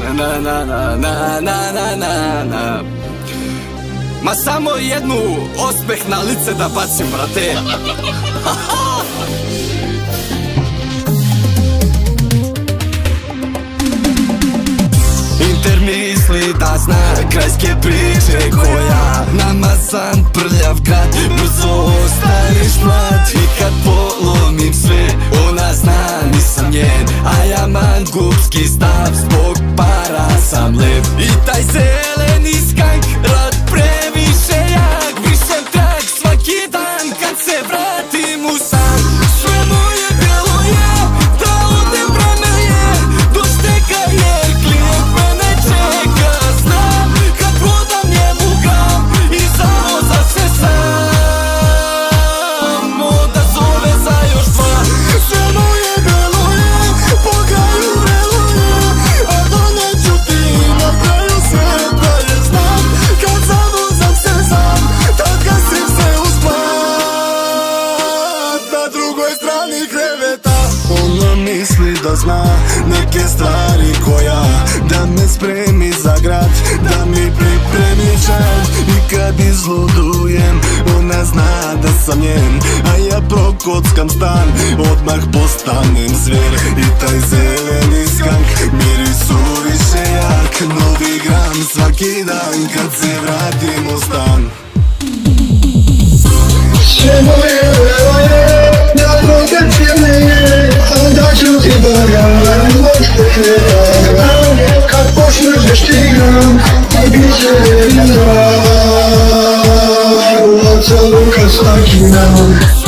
Na na na na na na na na. Ma samo jednu osmeh na lice da bacim, brate. Inter misli da zna krajske priče koja namazan prljav grad. Brzo ostaješ mlad i kad polomim sve ona zna nisam njen, a ja mangupski stav zbog para sam lep. I taj zeleni skank rad previše jak, brišem trak svaki dan kad se vratim u san. Sve moje belo je da odem vreme je do šteka jer klijent mene čeka. Znam kad prodam njemu gram i zavoza se sam, onda zove za još dva. Sve moje belo je po kraju vrelo je, a doneću ti na kraju sveta je. Znam kad zavozam se sam, tad gasim se uz plat na drugoj strani kreveta. Ona misli da zna neke stvari koja da me spremi za grad, da mi pripremi čaj. I kad izludujem ona zna da sam njen, a ja prokockam stan, odmah postanem zver. I taj zeleni skank mirisu više jak, novi gram svaki dan kad se vratim u stan. Sve moje vrelo je da odem vreme je, a da ću ti barem možda kretam. Kad počneš da štigram i bit će jedan dan, u oca luka svaki dan.